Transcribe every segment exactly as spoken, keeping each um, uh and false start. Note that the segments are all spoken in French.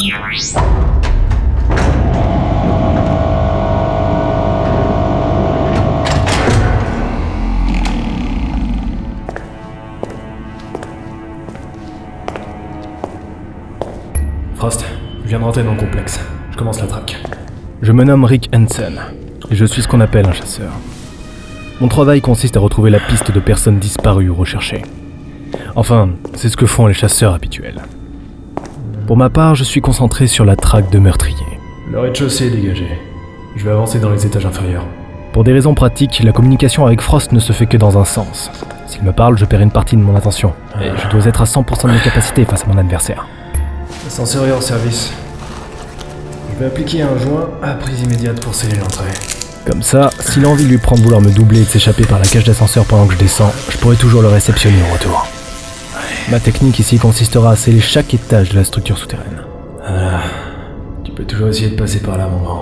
Frost, je viens de rentrer dans le complexe. Je commence la traque. Je me nomme Rick Hansen, et je suis ce qu'on appelle un chasseur. Mon travail consiste à retrouver la piste de personnes disparues ou recherchées. Enfin, c'est ce que font les chasseurs habituels. Pour ma part, je suis concentré sur la traque de meurtriers. Le rez-de-chaussée est dégagé. Je vais avancer dans les étages inférieurs. Pour des raisons pratiques, la communication avec Frost ne se fait que dans un sens. S'il me parle, je perds une partie de mon attention, et je dois être à cent pour cent de mes capacités face à mon adversaire. L'ascenseur est en service. Je vais appliquer un joint à prise immédiate pour sceller l'entrée. Comme ça, si l'envie lui prend de vouloir me doubler et de s'échapper par la cage d'ascenseur pendant que je descends, je pourrai toujours le réceptionner au retour. Ma technique ici consistera à sceller chaque étage de la structure souterraine. Ah, tu peux toujours essayer de passer par là, mon grand.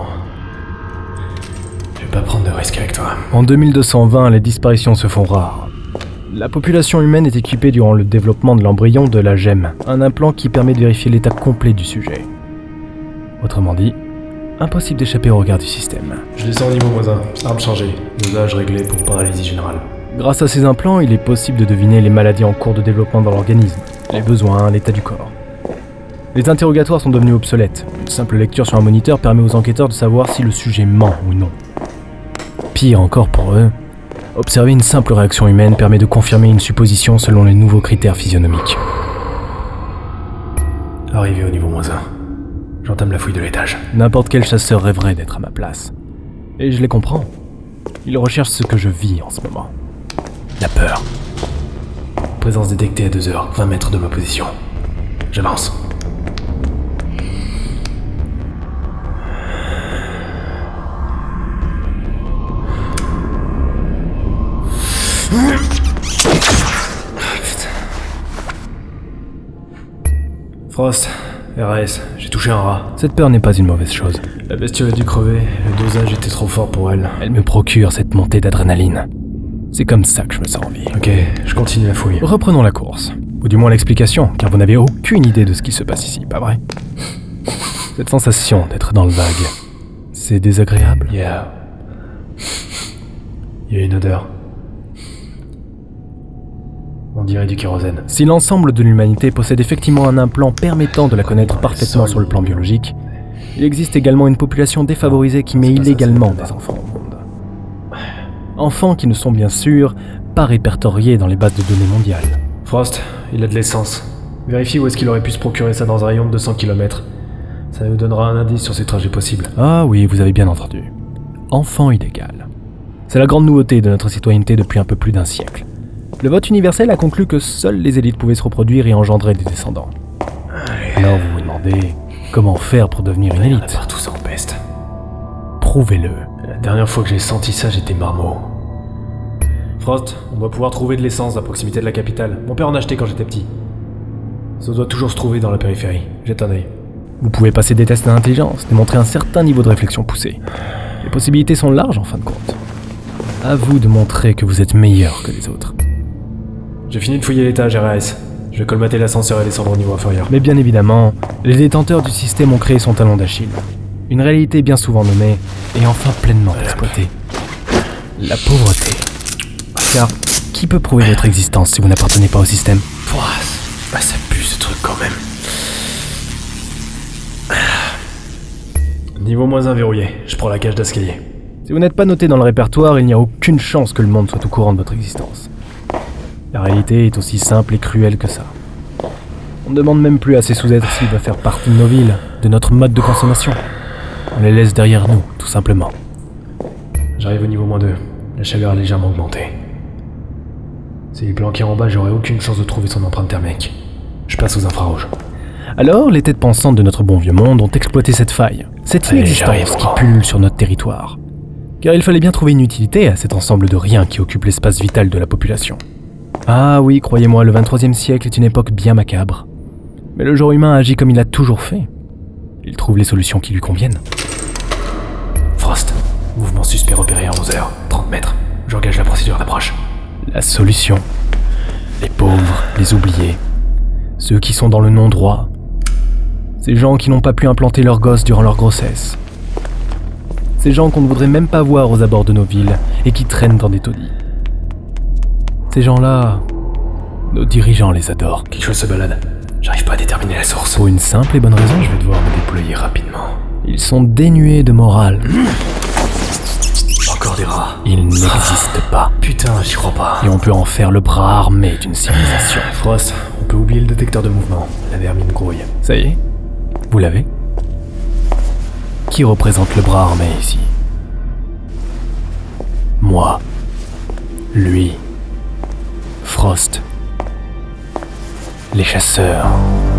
Je vais pas prendre de risques avec toi. En deux mille deux cent vingt, les disparitions se font rares. La population humaine est équipée durant le développement de l'embryon de la gemme, un implant qui permet de vérifier l'état complet du sujet. Autrement dit, impossible d'échapper au regard du système. Je descends au niveau moins un, arme chargée, dosage réglé pour paralysie générale. Grâce à ces implants, il est possible de deviner les maladies en cours de développement dans l'organisme, les besoins, l'état du corps. Les interrogatoires sont devenus obsolètes. Une simple lecture sur un moniteur permet aux enquêteurs de savoir si le sujet ment ou non. Pire encore pour eux, observer une simple réaction humaine permet de confirmer une supposition selon les nouveaux critères physionomiques. Arrivé au niveau moins un, j'entame la fouille de l'étage. N'importe quel chasseur rêverait d'être à ma place. Et je les comprends. Ils recherchent ce que je vis en ce moment. La peur. Présence détectée à deux heures, vingt mètres de ma position. J'avance. Frost, R A S, j'ai touché un rat. Cette peur n'est pas une mauvaise chose. La bestiole a dû crever, le dosage était trop fort pour elle. Elle me procure cette montée d'adrénaline. C'est comme ça que je me sens en vie. Ok, je continue la fouille. Reprenons la course. Ou du moins l'explication, car vous n'avez aucune idée de ce qui se passe ici, pas vrai? Cette sensation d'être dans le vague, c'est désagréable. Yeah. Il y a une odeur. On dirait du kérosène. Si l'ensemble de l'humanité possède effectivement un implant permettant de la connaître parfaitement sur le plan biologique, il existe également une population défavorisée qui met illégalement des enfants au monde. Enfants qui ne sont bien sûr pas répertoriés dans les bases de données mondiales. Frost, il a de l'essence. Vérifie où est-ce qu'il aurait pu se procurer ça dans un rayon de deux cents kilomètres. Ça nous donnera un indice sur ses trajets possibles. Ah oui, vous avez bien entendu. Enfant illégal. C'est la grande nouveauté de notre citoyenneté depuis un peu plus d'un siècle. Le vote universel a conclu que seules les élites pouvaient se reproduire et engendrer des descendants. Alors vous vous demandez, comment faire pour devenir une élite ? Partout ça empeste. Prouvez-le. La dernière fois que j'ai senti ça, j'étais marmot. Frost, on doit pouvoir trouver de l'essence à proximité de la capitale. Mon père en achetait quand j'étais petit. Ça doit toujours se trouver dans la périphérie. Jette un œil. Vous pouvez passer des tests d'intelligence, démontrer un certain niveau de réflexion poussé. Les possibilités sont larges en fin de compte. À vous de montrer que vous êtes meilleur que les autres. J'ai fini de fouiller l'étage R A S. Je vais colmater l'ascenseur et descendre au niveau inférieur. Mais bien évidemment, les détenteurs du système ont créé son talon d'Achille. Une réalité bien souvent nommée et enfin pleinement exploitée. La pauvreté. Car qui peut prouver votre existence si vous n'appartenez pas au système ? Pouah, bah ça pue ce truc quand même. Niveau moins un verrouillé, je prends la cage d'escalier. Si vous n'êtes pas noté dans le répertoire, il n'y a aucune chance que le monde soit au courant de votre existence. La réalité est aussi simple et cruelle que ça. On ne demande même plus à ces sous-êtres s'ils doivent faire partie de nos villes, de notre mode de consommation. On les laisse derrière nous, tout simplement. J'arrive au niveau moins deux. La chaleur a légèrement augmenté. S'il est planqué en bas, j'aurai aucune chance de trouver son empreinte thermique. Je passe aux infrarouges. Alors, les têtes pensantes de notre bon vieux monde ont exploité cette faille, cette inexistence qui pullule sur notre territoire. Car il fallait bien trouver une utilité à cet ensemble de riens qui occupe l'espace vital de la population. Ah oui, croyez-moi, le vingt-troisième siècle est une époque bien macabre. Mais le genre humain agit comme il a toujours fait. Il trouve les solutions qui lui conviennent. Frost, mouvement suspect repéré à onze heures, trente mètres. J'engage la procédure d'approche. La solution. Les pauvres, les oubliés. Ceux qui sont dans le non-droit. Ces gens qui n'ont pas pu implanter leurs gosses durant leur grossesse. Ces gens qu'on ne voudrait même pas voir aux abords de nos villes et qui traînent dans des taudis. Ces gens-là, nos dirigeants les adorent. Quelque chose se balade. J'arrive pas à déterminer la source. Pour une simple et bonne raison, je vais devoir me déployer rapidement. Ils sont dénués de morale. Encore des rats. Ils n'existent pas. Putain, j'y crois pas. Et on peut en faire le bras armé d'une civilisation. Frost, on peut oublier le détecteur de mouvement. La vermine grouille. Ça y est? Vous l'avez? Qui représente le bras armé ici? Moi. Lui. Frost. Les chasseurs.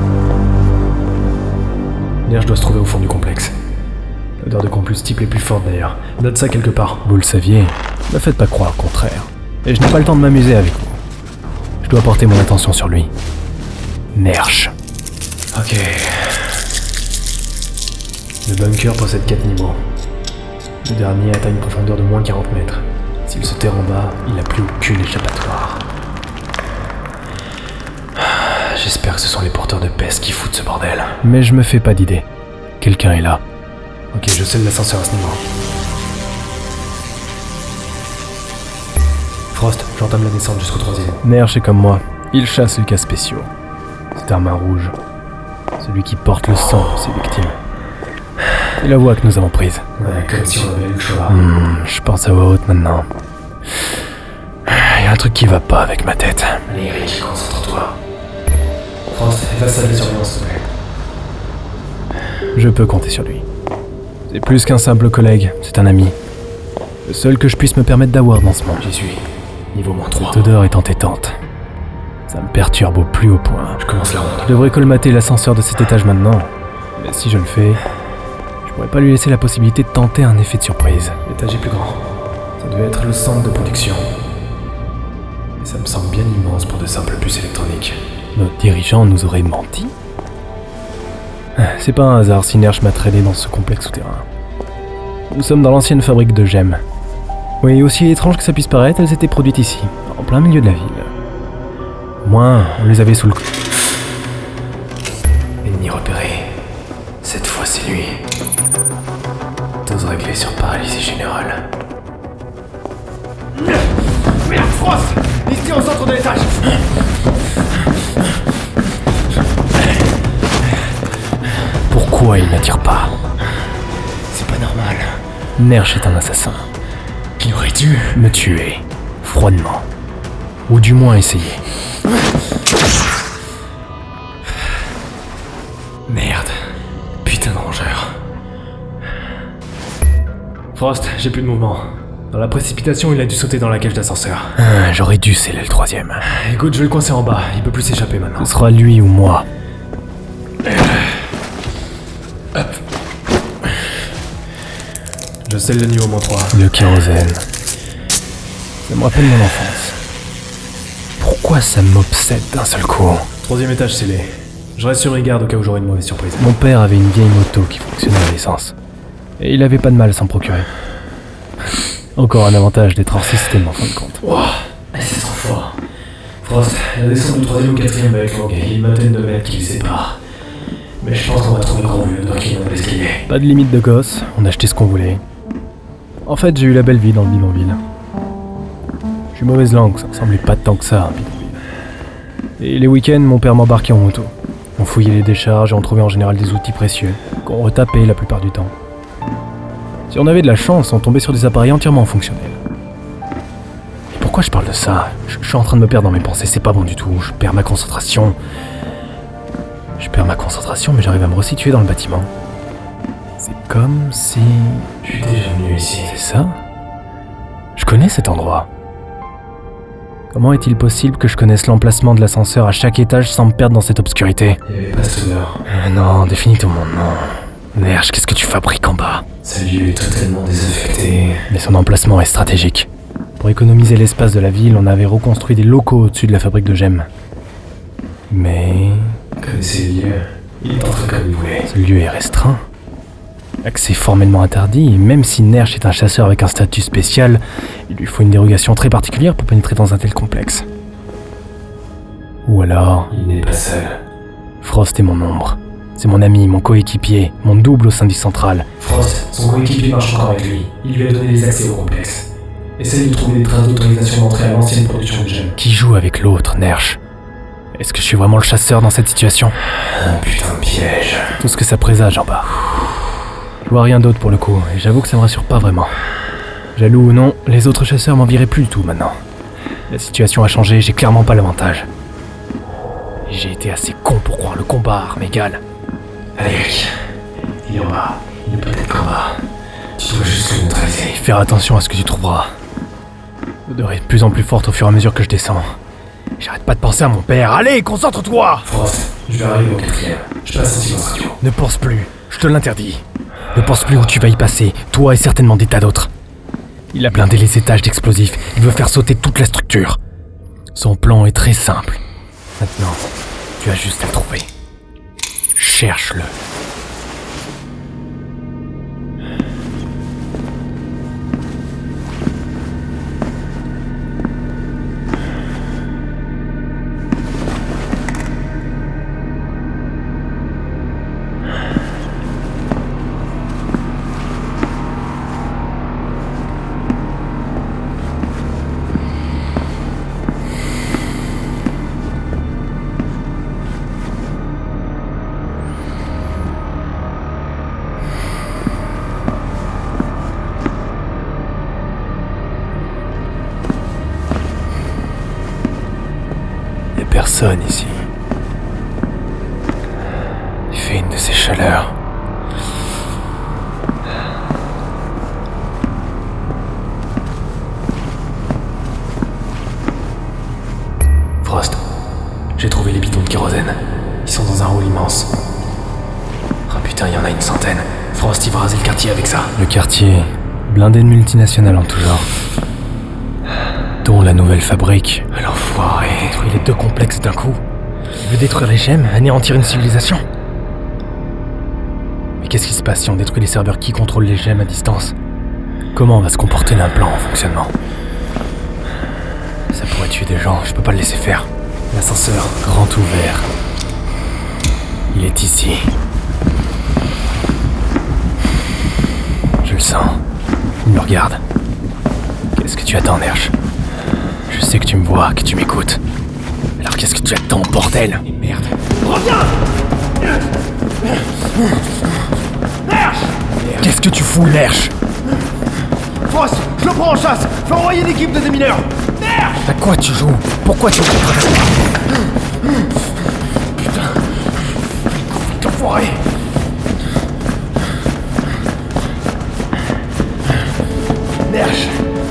L'air doit se trouver au fond du complexe. L'odeur de combustible est plus forte d'ailleurs. Note ça quelque part. Vous le saviez, ne faites pas croire le contraire. Et je n'ai pas le temps de m'amuser avec vous. Je dois porter mon attention sur lui. Nersch. Ok. Le bunker possède quatre niveaux. Le dernier atteint une profondeur de moins quarante mètres. S'il se terre en bas, il n'a plus aucune échappatoire. J'espère que ce sont les porteurs de peste qui foutent ce bordel. Mais je me fais pas d'idée. Quelqu'un est là. Ok, je scelle l'ascenseur à ce niveau. Frost, j'entame la descente jusqu'au troisième. Nersch est comme moi. Il chasse les cas spéciaux. C'est un main rouge. Celui qui porte le sang de ses victimes. C'est la voie que nous avons prise. Ouais, comme si on avait eu le choix. Hmm, je pense à voix haute maintenant. Il y a un truc qui va pas avec ma tête. Allez Eric, concentre-toi. Frost, efface la surveillance, s'il te plaît. Je peux compter sur lui. C'est plus qu'un simple collègue, c'est un ami. Le seul que je puisse me permettre d'avoir dans ce monde. J'y suis. Niveau moins trois. Cette odeur est entêtante. Ça me perturbe au plus haut point. Je commence la ronde. Je devrais colmater l'ascenseur de cet étage maintenant. Mais si je le fais, je pourrais pas lui laisser la possibilité de tenter un effet de surprise. L'étage est plus grand. Ça devait être le centre de production. Mais ça me semble bien immense pour de simples puces électroniques. Notre dirigeant nous aurait menti? C'est pas un hasard si Nersch m'a traîné dans ce complexe souterrain. Nous sommes dans l'ancienne fabrique de gemmes. Oui, aussi étrange que ça puisse paraître, elles étaient produites ici, en plein milieu de la ville. Au moins, on les avait sous le... Ennemi repéré. Cette fois, c'est lui. Dose réglée sur paralysie générale. Merde, Frost! Ici au centre de l'étage! Pourquoi il n'attire pas? C'est pas normal. Nersch est un assassin. Il aurait dû me tuer, froidement. Ou du moins essayer. Merde. Putain de rongeur. Frost, j'ai plus de mouvement. Dans la précipitation, il a dû sauter dans la cage d'ascenseur. Ah, j'aurais dû sceller le troisième. Écoute, je vais le coincer en bas. Il peut plus s'échapper maintenant. Ce sera lui ou moi. Hop. Je scelle le niveau moins trois. Le kérosène. Ça me rappelle mon enfance. Pourquoi ça m'obsède d'un seul coup? Troisième étage scellé. Je reste sur mes gardes au cas où j'aurai une mauvaise surprise. Mon père avait une vieille moto qui fonctionnait à l'essence. Et il avait pas de mal à s'en procurer. Encore un avantage d'être hors système en fin de compte. Wow, c'est trop fort. Frost, la descente du troisième ou quatrième va être longue. Il y a une vingtaine de mètres qui les séparent. Mais je pense qu'on va trouver le grand vieux dans qui dans l'escalier. Pas de limite de gosse, on a acheté ce qu'on voulait. En fait, j'ai eu la belle vie dans le bidonville. Je suis mauvaise langue, ça ressemblait pas tant que ça, un bidonville. Et les week-ends, mon père m'embarquait en moto. On fouillait les décharges et on trouvait en général des outils précieux, qu'on retapait la plupart du temps. Si on avait de la chance, on tombait sur des appareils entièrement fonctionnels. Et pourquoi je parle de ça? Je, je suis en train de me perdre dans mes pensées, c'est pas bon du tout, je perds ma concentration. Je perds ma concentration, mais j'arrive à me resituer dans le bâtiment. C'est comme si... Je suis déjà venu ici. C'est ça? Je connais cet endroit. Comment est-il possible que je connaisse l'emplacement de l'ascenseur à chaque étage sans me perdre dans cette obscurité? Il n'y avait pas cette odeur. Euh, non, définis-toi mon nom. Nersch, qu'est-ce que tu fabriques en bas? Ce lieu est totalement désaffecté. Mais son emplacement est stratégique. Pour économiser l'espace de la ville, on avait reconstruit des locaux au-dessus de la fabrique de gemmes. Mais... Connaissez le lieu. Il est entré comme il voulait. Ce lieu est restreint. Accès formellement interdit, et même si Nersch est un chasseur avec un statut spécial, il lui faut une dérogation très particulière pour pénétrer dans un tel complexe. Ou alors... Il n'est pas seul. Frost est mon ombre. C'est mon ami, mon coéquipier, mon double au syndic central. Frost, son coéquipier marche encore avec lui. Il lui a donné des accès au complexe. Essaye de trouver des traces d'autorisation d'entrée à l'ancienne production de gemmes. Qui joue avec l'autre, Nersch? Est-ce que je suis vraiment le chasseur dans cette situation? Un putain de piège. Tout ce que ça présage en bas. Je vois rien d'autre pour le coup, et j'avoue que ça me rassure pas vraiment. Jaloux ou non, les autres chasseurs m'en viraient plus du tout maintenant. La situation a changé, j'ai clairement pas l'avantage. J'ai été assez con pour croire le combat à armes égales. Allez, Eric. Il est en bas. Il est peut-être qu'en bas. Tu dois juste le neutraliser. Faire attention à ce que tu trouveras. L'odeur est de plus en plus forte au fur et à mesure que je descends. J'arrête pas de penser à mon père. Allez, concentre-toi! Frost, je vais arriver au quatrième. Je passe en silence radio. Ne pense plus, je te l'interdis. Ne pense plus où tu vas y passer, toi et certainement des tas d'autres. Il a blindé les étages d'explosifs, il veut faire sauter toute la structure. Son plan est très simple. Maintenant, tu as juste à le trouver. Cherche-le. Personne ici. Il fait une de ces chaleurs. Frost, j'ai trouvé les bidons de kérosène. Ils sont dans un hall immense. Oh putain, il y en a une centaine. Frost, il va raser le quartier avec ça. Le quartier, blindé de multinationales en tout genre. Dont la nouvelle fabrique. L'enfoiré. Il détruit les deux complexes d'un coup. Il veut détruire les gemmes, anéantir une civilisation. Mais qu'est-ce qui se passe si on détruit les serveurs qui contrôlent les gemmes à distance? Comment va se comporter l'implant en fonctionnement? Ça pourrait tuer des gens, je peux pas le laisser faire. L'ascenseur, grand ouvert. Il est ici. Je le sens. Il me regarde. Qu'est-ce que tu attends, Nersch? Je sais que tu me vois, que tu m'écoutes. Alors qu'est-ce que tu attends, bordel? Merde. Reviens! Nersch! Qu'est-ce que tu fous, Nersch? Frost, je le prends en chasse! Fais envoyer une équipe de démineurs! Nersch! À quoi tu joues? Pourquoi tu joues? Putain! Vite, enfoiré! Nersch!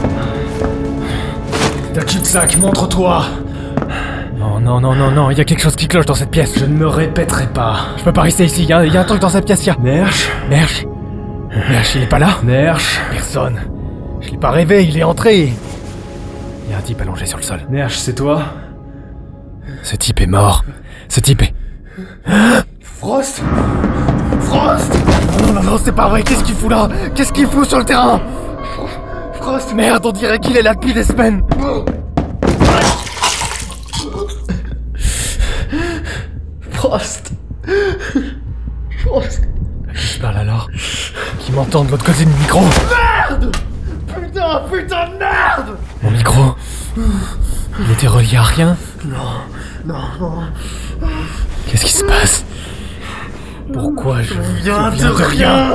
T'as cul-de-sac, montre-toi. Non, non, non, non, non, il y a quelque chose qui cloche dans cette pièce. Je ne me répéterai pas. Je peux pas rester ici, il y, y a un truc dans cette pièce, y'a. Nersch? Nersch? Nersch, il est pas là? Nersch? Personne. Je l'ai pas rêvé, il est entré. Il y a un type allongé sur le sol. Nersch, c'est toi? Ce type est mort. Ce type est... Frost! Frost! Non, non, non, c'est pas vrai, qu'est-ce qu'il fout là? Qu'est-ce qu'il fout sur le terrain? Frost! Merde, on dirait qu'il est là depuis des semaines. Frost! Frost! Je parle alors. Qui m'entend de l'autre côté du micro. Merde! Putain, putain de merde! Mon micro? Il était relié à rien? Non, non, non. Qu'est-ce qui se passe? Pourquoi je Viens je de rien!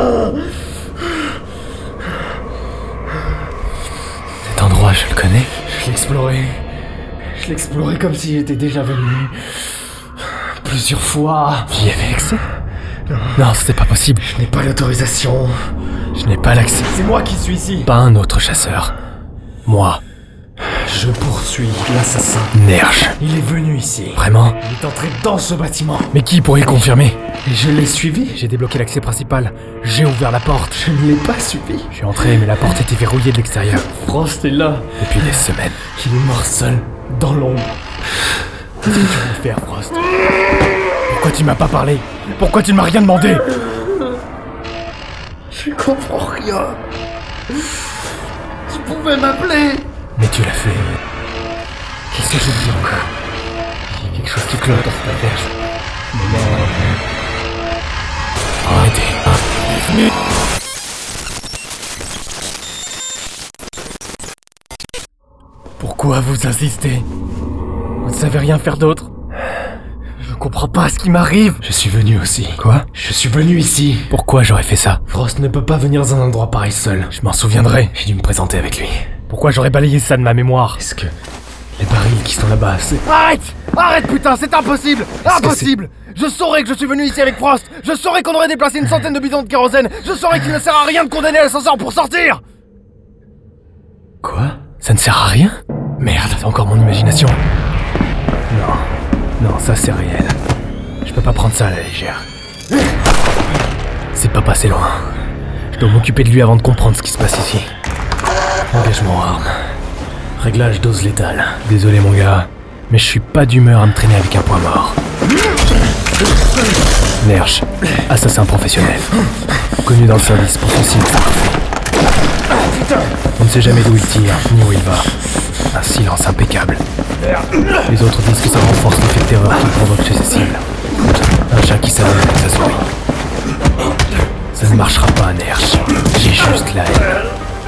Cet endroit, je le connais. Je l'ai exploré. Je l'ai exploré comme s'il était déjà venu. Plusieurs fois. J'y avais accès? Non, c'est pas possible. Je n'ai pas l'autorisation. Je n'ai pas l'accès. C'est moi qui suis ici! Pas un autre chasseur. Moi, Je poursuis l'assassin. Nersch. Il est venu ici. Vraiment? Il est entré dans ce bâtiment. Mais qui pourrait le confirmer? Et je l'ai suivi. J'ai débloqué l'accès principal. J'ai ouvert la porte. Je ne l'ai pas suivi. Je suis entré, mais la porte était verrouillée de l'extérieur. Frost est là. Depuis des semaines. Il est mort seul, dans l'ombre. Qu'est-ce que tu veux faire, Frost? Pourquoi tu m'as pas parlé? Pourquoi tu ne m'as rien demandé? Je comprends rien. Tu pouvais m'appeler. Mais tu l'as fait. Qu'est-ce que j'oublie encore? Il y a quelque chose qui cloche dans cette affaire. Mais non. Pourquoi vous insistez? Vous ne savez rien faire d'autre? Je comprends pas ce qui m'arrive. Je suis venu aussi. Quoi? Je suis venu ici. Pourquoi j'aurais fait ça? Frost ne peut pas venir dans un endroit pareil seul. Je m'en souviendrai. J'ai dû me présenter avec lui. Pourquoi j'aurais balayé ça de ma mémoire? Est-ce que les barils qui sont là-bas, c'est... Arrête! Arrête putain, c'est impossible! Impossible! Je saurais que je suis venu ici avec Frost! Je saurais qu'on aurait déplacé une centaine de bidons de kérosène! Je saurais qu'il ne sert à rien de condamner l'ascenseur pour sortir! Quoi? Ça ne sert à rien? Merde, c'est encore mon imagination. Non, non, ça c'est réel. Je peux pas prendre ça à la légère. C'est pas passé loin. Je dois m'occuper de lui avant de comprendre ce qui se passe ici. Engagement en armes. Réglage dose létale. Désolé mon gars, mais je suis pas d'humeur à me traîner avec un point mort. Nerch, assassin professionnel. Connu dans le service pour son cible parfait. On ne sait jamais d'où il tire, ni où il va. Un silence impeccable. Les autres disent que ça renforce l'effet de terreur qu'il provoque chez ses cibles. Un chat qui s'abonne avec sa souris. Ça ne marchera pas, Nerch. J'ai juste la haine.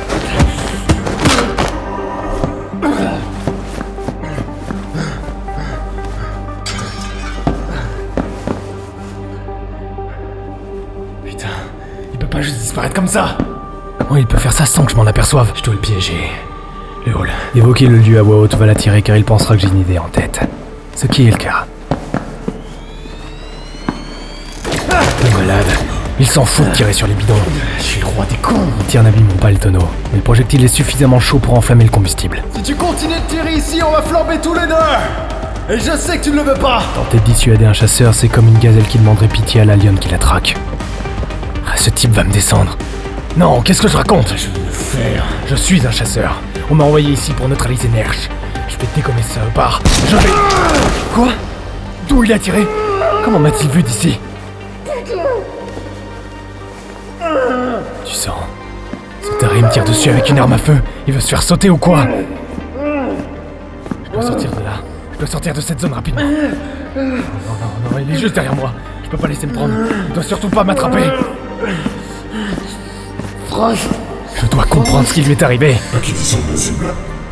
Putain, il peut pas juste disparaître comme ça. Comment il peut faire ça sans que je m'en aperçoive? Je dois le piéger. Le hall. Évoquer le lieu à voix haute va l'attirer car il pensera que j'ai une idée en tête. Ce qui est le cas. Le malade, il s'en fout de tirer sur les bidons. Je suis le roi des cons. Les tirs n'abîmeront pas le tonneau, mais le projectile est suffisamment chaud pour enflammer le combustible. Si tu continues de tirer ici, on va flamber tous les deux! Et je sais que tu ne le veux pas! Tenter de dissuader un chasseur, c'est comme une gazelle qui demanderait pitié à la lionne qui la traque. Ah, ce type va me descendre. Non, qu'est-ce que je raconte? Je vais le faire. Je suis un chasseur. On m'a envoyé ici pour neutraliser Nerch. Je vais déconner ce salopard. Je vais... Quoi? D'où il a tiré? Comment m'a-t-il vu d'ici? Tu sens? Ce taré me tire dessus avec une arme à feu. Il veut se faire sauter ou quoi? Je dois sortir de là. Je dois sortir de cette zone rapidement. Non, non, non, non, il est juste derrière moi. Je peux pas laisser me prendre. Il doit surtout pas m'attraper. Frost! Je dois comprendre ce qui lui est arrivé. Acquisition de cible.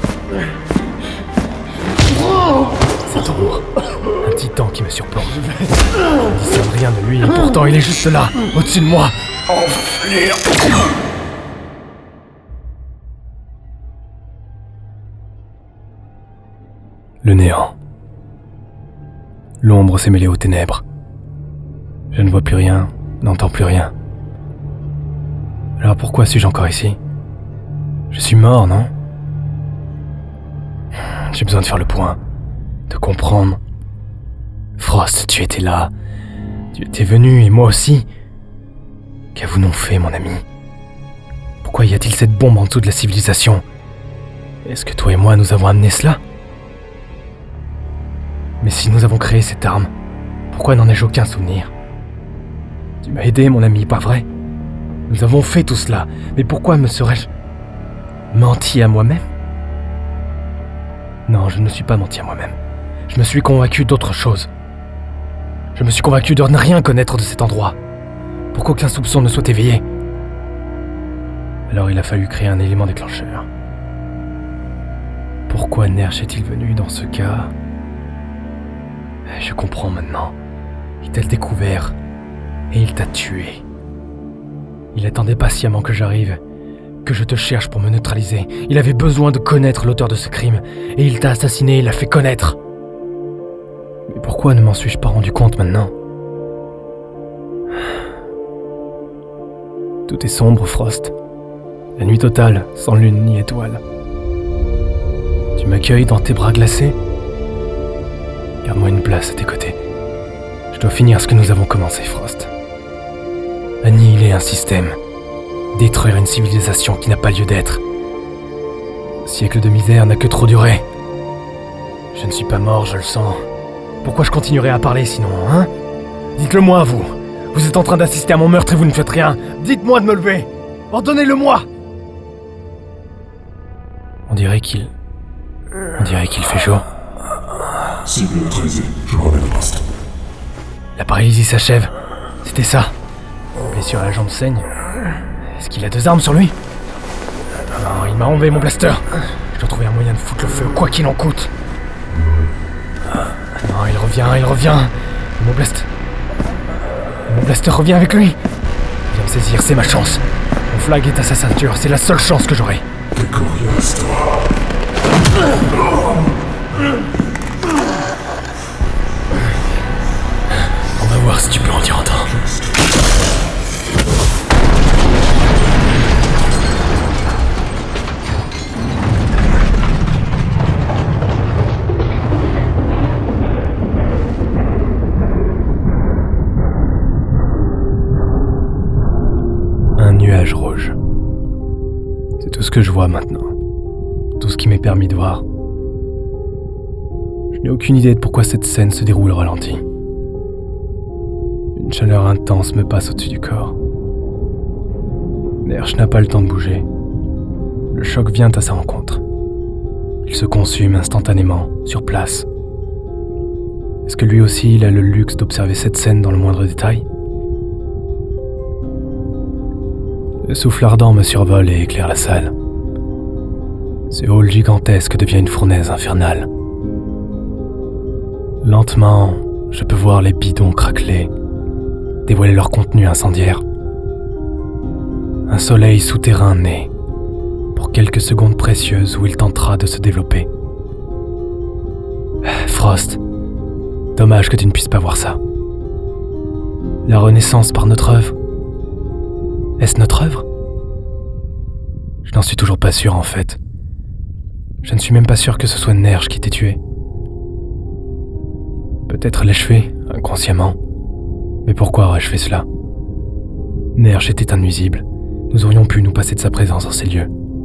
Cet ombre. Un titan qui me surplombe. Je ne discerne rien de lui et pourtant il est juste là, au-dessus de moi. Le néant. L'ombre s'est mêlée aux ténèbres. Je ne vois plus rien, n'entends plus rien. Alors pourquoi suis-je encore ici? Je suis mort, non? J'ai besoin de faire le point, de comprendre. Frost, tu étais là. Tu étais venu, et moi aussi. Qu'avons-nous fait, mon ami? Pourquoi y a-t-il cette bombe en dessous de la civilisation? Est-ce que toi et moi, nous avons amené cela? Mais si nous avons créé cette arme, pourquoi n'en ai-je aucun souvenir? Tu m'as aidé, mon ami, pas vrai? Nous avons fait tout cela, mais pourquoi me serais-je menti à moi-même? Non, je ne me suis pas menti à moi-même. Je me suis convaincu d'autre chose. Je me suis convaincu de ne rien connaître de cet endroit, pour qu'aucun soupçon ne soit éveillé. Alors il a fallu créer un élément déclencheur. Pourquoi Nerch est-il venu dans ce cas? Je comprends maintenant. Il t'a découvert, et il t'a tué. Il attendait patiemment que j'arrive, que je te cherche pour me neutraliser. Il avait besoin de connaître l'auteur de ce crime, et il t'a assassiné et l'a fait connaître. Mais pourquoi ne m'en suis-je pas rendu compte maintenant? Tout est sombre, Frost. La nuit totale, sans lune ni étoile. Tu m'accueilles dans tes bras glacés? Garde-moi une place à tes côtés. Je dois finir ce que nous avons commencé, Frost. Annihiler un système. Détruire une civilisation qui n'a pas lieu d'être. Ce siècle de misère n'a que trop duré. Je ne suis pas mort, je le sens. Pourquoi je continuerai à parler sinon, hein? Dites-le-moi, vous. Vous êtes en train d'assister à mon meurtre et vous ne faites rien. Dites-moi de me lever. Ordonnez-le-moi. On dirait qu'il... On dirait qu'il fait jour. Cible neutralisée. Je remets le poste. La paralysie s'achève. C'était ça. blessure à la jambe saigne. Est-ce qu'il a deux armes sur lui? Non, il m'a enlevé mon blaster. Je dois trouver un moyen de foutre le feu, quoi qu'il en coûte. Non, il revient, il revient. Et mon blaster... Mon blaster revient avec lui. Il vient me saisir, c'est ma chance. Mon flag est à sa ceinture, c'est la seule chance que j'aurai. T'es coriace, toi. On va voir si tu peux en dire autant. Un nuage rouge. C'est tout ce que je vois maintenant. Tout ce qui m'est permis de voir. Je n'ai aucune idée de pourquoi cette scène se déroule au ralenti. Une chaleur intense me passe au-dessus du corps. Nerch n'a pas le temps de bouger. Le choc vient à sa rencontre. Il se consume instantanément, sur place. Est-ce que lui aussi il a le luxe d'observer cette scène dans le moindre détail? Le souffle ardent me survole et éclaire la salle. Ce hall gigantesque devient une fournaise infernale. Lentement, je peux voir les bidons craqueler, dévoiler leur contenu incendiaire. Un soleil souterrain naît, pour quelques secondes précieuses où il tentera de se développer. Frost, dommage que tu ne puisses pas voir ça. La renaissance par notre œuvre. Est-ce notre œuvre? Je n'en suis toujours pas sûr en fait. Je ne suis même pas sûr que ce soit Nerch qui t'ait tué. Peut-être l'ai-je fait, inconsciemment. Mais pourquoi aurais-je fait cela? Nerch était un nuisible. Nous aurions pu nous passer de sa présence dans ces lieux.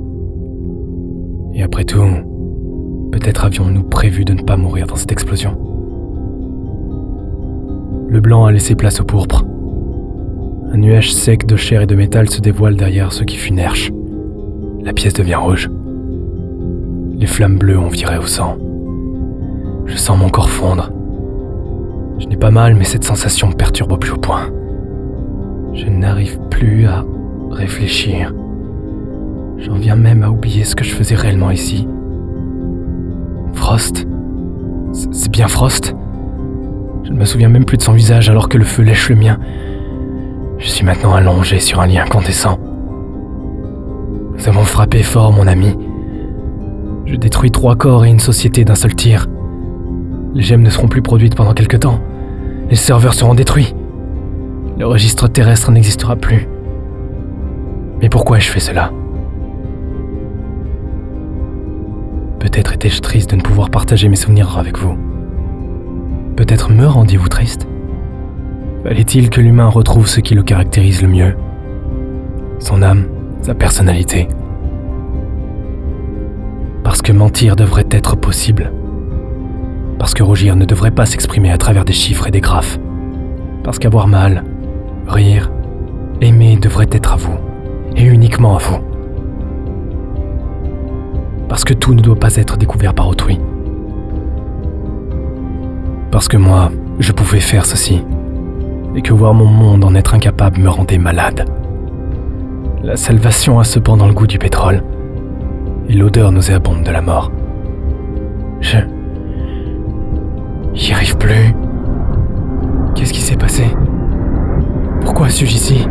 Et après tout, peut-être avions-nous prévu de ne pas mourir dans cette explosion. Le blanc a laissé place au pourpre. Un nuage sec de chair et de métal se dévoile derrière ce qui fut Nerch. La pièce devient rouge. Les flammes bleues ont viré au sang. Je sens mon corps fondre. Je n'ai pas mal, mais cette sensation me perturbe au plus haut point. Je n'arrive plus à réfléchir. J'en viens même à oublier ce que je faisais réellement ici. Frost? C'est bien Frost? Je ne me souviens même plus de son visage alors que le feu lèche le mien. Je suis maintenant allongé sur un lit incandescent. Nous avons frappé fort, mon ami. Je détruis trois corps et une société d'un seul tir. Les gemmes ne seront plus produites pendant quelque temps. Les serveurs seront détruits. Le registre terrestre n'existera plus. Mais pourquoi ai-je fait cela? Peut-être étais-je triste de ne pouvoir partager mes souvenirs avec vous. Peut-être me rendiez-vous triste? Fallait-il que l'humain retrouve ce qui le caractérise le mieux? Son âme, sa personnalité. Parce que mentir devrait être possible. Parce que rougir ne devrait pas s'exprimer à travers des chiffres et des graphes. Parce qu'avoir mal, rire, aimer devrait être à vous, et uniquement à vous. Parce que tout ne doit pas être découvert par autrui. Parce que moi, je pouvais faire ceci, et que voir mon monde en être incapable me rendait malade. La salvation a cependant le goût du pétrole, et l'odeur nauséabonde de la mort. Je... J'y arrive plus. Qu'est-ce qui s'est passé? Pourquoi suis-je ici?